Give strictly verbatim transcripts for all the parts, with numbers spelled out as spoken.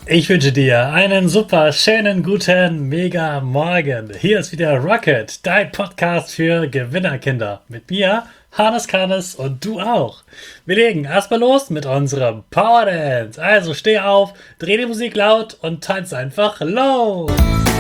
Ich wünsche dir einen super schönen guten Mega Morgen. Hier ist wieder Rocket, dein Podcast für Gewinnerkinder. Mit mir, Hannes Kannes und du auch. Wir legen erstmal los mit unserem Power Dance. Also steh auf, dreh die Musik laut und tanz einfach los.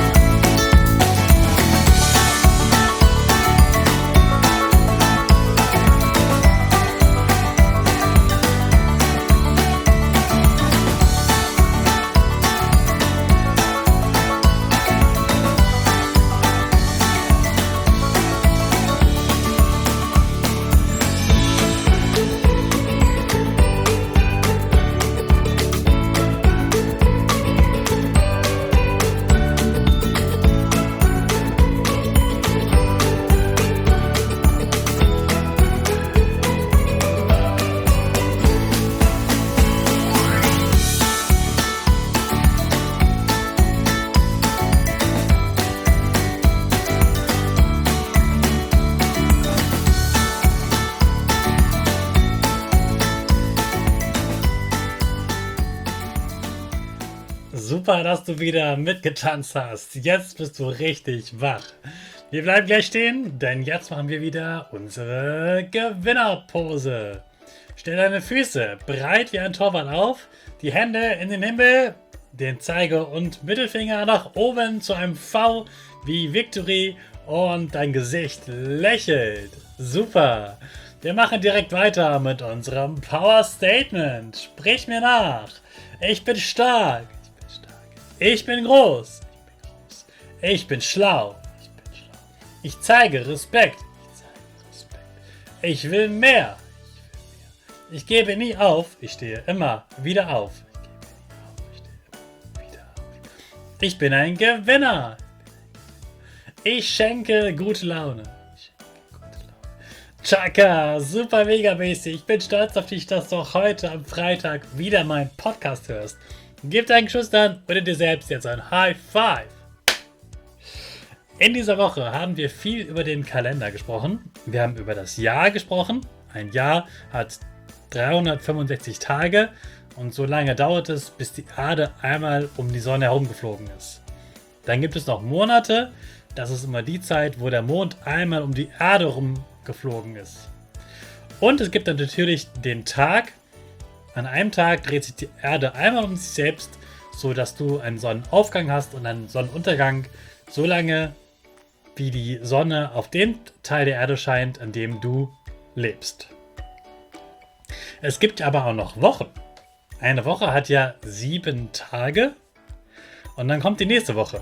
Super, dass du wieder mitgetanzt hast. Jetzt bist du richtig wach. Wir bleiben gleich stehen, denn jetzt machen wir wieder unsere Gewinnerpose. Stell deine Füße breit wie ein Torwart auf, die Hände in den Himmel, den Zeige- und Mittelfinger nach oben zu einem V wie Victory und dein Gesicht lächelt. Super. Wir machen direkt weiter mit unserem Power Statement. Sprich mir nach. Ich bin stark. Ich bin groß. Ich bin groß. Ich bin schlau. Ich bin schlau. Ich zeige Respekt. Ich zeige Respekt. Ich will mehr. Ich will mehr. Ich gebe nie auf. Ich stehe immer wieder auf. Ich gebe nie auf. Ich stehe immer wieder auf. Ich bin ein Gewinner. Ich schenke gute Laune. Ich schenke gute Laune. Chaka, super mega mäßig. Ich bin stolz auf dich, dass du auch heute am Freitag wieder meinen Podcast hörst. Gib deinen Geschwistern oder dir selbst jetzt ein High Five. In dieser Woche haben wir viel über den Kalender gesprochen. Wir haben über das Jahr gesprochen. Ein Jahr hat dreihundertfünfundsechzig Tage und so lange dauert es, bis die Erde einmal um die Sonne herumgeflogen ist. Dann gibt es noch Monate. Das ist immer die Zeit, wo der Mond einmal um die Erde herumgeflogen ist. Und es gibt dann natürlich den Tag. An einem Tag dreht sich die Erde einmal um sich selbst, so dass du einen Sonnenaufgang hast und einen Sonnenuntergang, so lange wie die Sonne auf dem Teil der Erde scheint, an dem du lebst. Es gibt aber auch noch Wochen. Eine Woche hat ja sieben Tage und dann kommt die nächste Woche.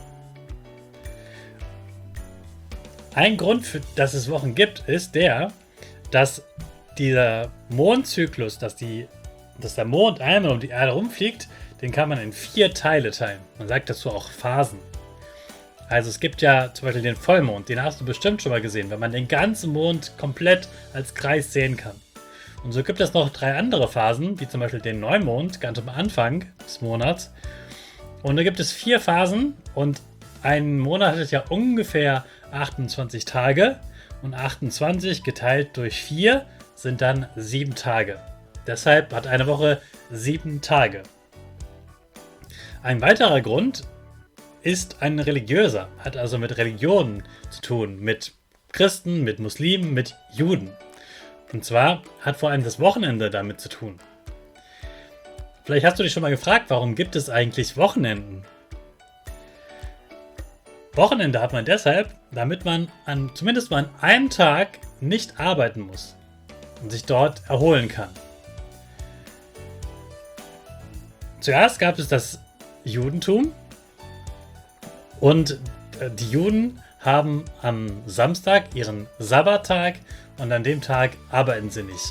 Ein Grund, für, dass es Wochen gibt, ist der, dass dieser Mondzyklus, dass die dass der Mond einmal um die Erde rumfliegt, den kann man in vier Teile teilen. Man sagt dazu auch Phasen. Also es gibt ja zum Beispiel den Vollmond, den hast du bestimmt schon mal gesehen, wenn man den ganzen Mond komplett als Kreis sehen kann. Und so gibt es noch drei andere Phasen, wie zum Beispiel den Neumond, ganz am Anfang des Monats. Und da gibt es vier Phasen und ein Monat hat ja ungefähr achtundzwanzig Tage und achtundzwanzig geteilt durch vier sind dann sieben Tage. Deshalb hat eine Woche sieben Tage. Ein weiterer Grund ist ein religiöser, hat also mit Religionen zu tun, mit Christen, mit Muslimen, mit Juden. Und zwar hat vor allem das Wochenende damit zu tun. Vielleicht hast du dich schon mal gefragt, warum gibt es eigentlich Wochenenden? Wochenende hat man deshalb, damit man an, zumindest mal an einem Tag nicht arbeiten muss und sich dort erholen kann. Zuerst gab es das Judentum und die Juden haben am Samstag ihren Sabbattag und an dem Tag arbeiten sie nicht.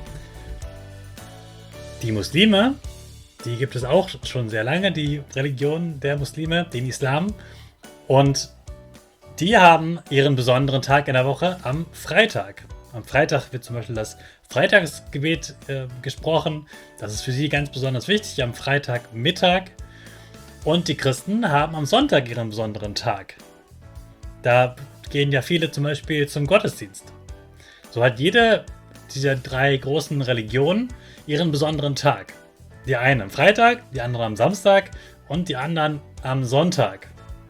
Die Muslime, die gibt es auch schon sehr lange, die Religion der Muslime, den Islam, und die haben ihren besonderen Tag in der Woche am Freitag. Am Freitag wird zum Beispiel das Freitagsgebet äh, gesprochen. Das ist für sie ganz besonders wichtig am Freitagmittag. Und die Christen haben am Sonntag ihren besonderen Tag. Da gehen ja viele zum Beispiel zum Gottesdienst. So hat jede dieser drei großen Religionen ihren besonderen Tag. Die eine am Freitag, die andere am Samstag und die anderen am Sonntag.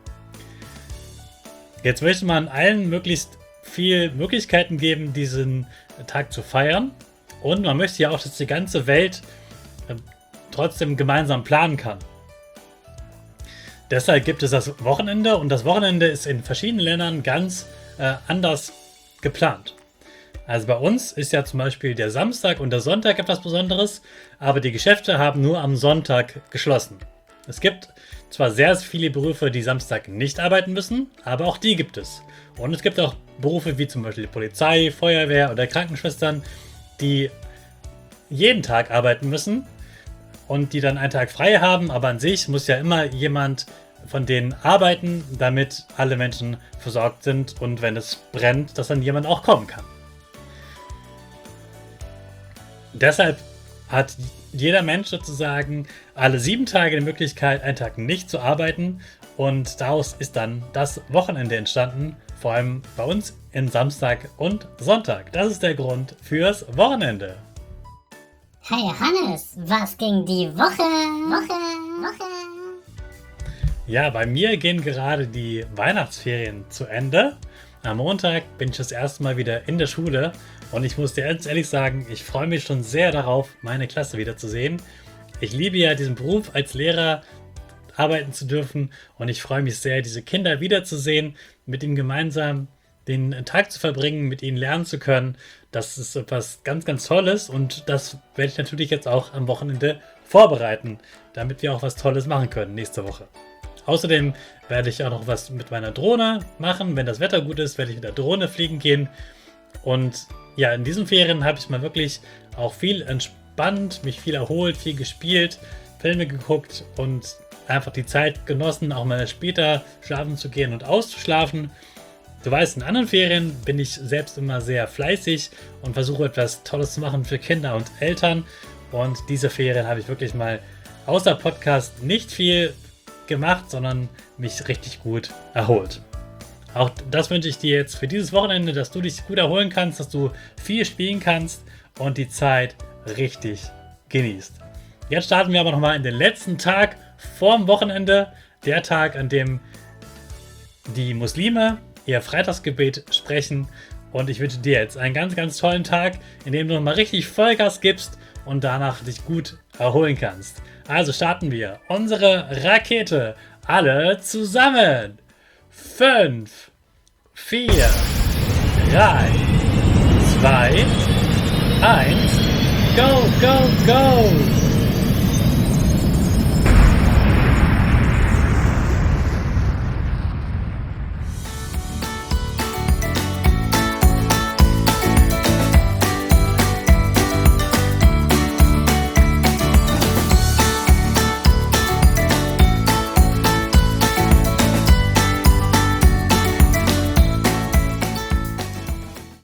Jetzt möchte man allen möglichst viel Möglichkeiten geben, diesen Tag zu feiern. Und man möchte ja auch, dass die ganze Welt äh, trotzdem gemeinsam planen kann. Deshalb gibt es das Wochenende und das Wochenende ist in verschiedenen Ländern ganz äh, anders geplant. Also bei uns ist ja zum Beispiel der Samstag und der Sonntag etwas Besonderes, aber die Geschäfte haben nur am Sonntag geschlossen. Es gibt zwar sehr viele Berufe, die Samstag nicht arbeiten müssen, aber auch die gibt es. Und es gibt auch Berufe wie zum Beispiel Polizei, Feuerwehr oder Krankenschwestern, die jeden Tag arbeiten müssen und die dann einen Tag frei haben, aber an sich muss ja immer jemand von denen arbeiten, damit alle Menschen versorgt sind und wenn es brennt, dass dann jemand auch kommen kann. Deshalb hat jeder Mensch sozusagen alle sieben Tage die Möglichkeit, einen Tag nicht zu arbeiten und daraus ist dann das Wochenende entstanden, vor allem bei uns in Samstag und Sonntag. Das ist der Grund fürs Wochenende. Hey Hannes, was ging die Woche? Woche, Woche. Ja, bei mir gehen gerade die Weihnachtsferien zu Ende. Am Montag bin ich das erste Mal wieder in der Schule und ich muss dir ganz ehrlich sagen, ich freue mich schon sehr darauf, meine Klasse wiederzusehen. Ich liebe ja diesen Beruf, als Lehrer arbeiten zu dürfen und ich freue mich sehr, diese Kinder wiederzusehen, mit ihnen gemeinsam den Tag zu verbringen, mit ihnen lernen zu können. Das ist etwas ganz, ganz Tolles und das werde ich natürlich jetzt auch am Wochenende vorbereiten, damit wir auch was Tolles machen können nächste Woche. Außerdem werde ich auch noch was mit meiner Drohne machen. Wenn das Wetter gut ist, werde ich mit der Drohne fliegen gehen. Und ja, in diesen Ferien habe ich mal wirklich auch viel entspannt, mich viel erholt, viel gespielt, Filme geguckt und einfach die Zeit genossen, auch mal später schlafen zu gehen und auszuschlafen. Du weißt, in anderen Ferien bin ich selbst immer sehr fleißig und versuche etwas Tolles zu machen für Kinder und Eltern. Und diese Ferien habe ich wirklich mal außer Podcast nicht viel gemacht, sondern mich richtig gut erholt. Auch das wünsche ich dir jetzt für dieses Wochenende, dass du dich gut erholen kannst, dass du viel spielen kannst und die Zeit richtig genießt. Jetzt starten wir aber nochmal in den letzten Tag vorm Wochenende, der Tag, an dem die Muslime ihr Freitagsgebet sprechen und ich wünsche dir jetzt einen ganz, ganz tollen Tag, in dem du nochmal richtig Vollgas gibst und danach dich gut erholen kannst. Also starten wir unsere Rakete alle zusammen. fünf, vier, drei, zwei, eins, go, go, go!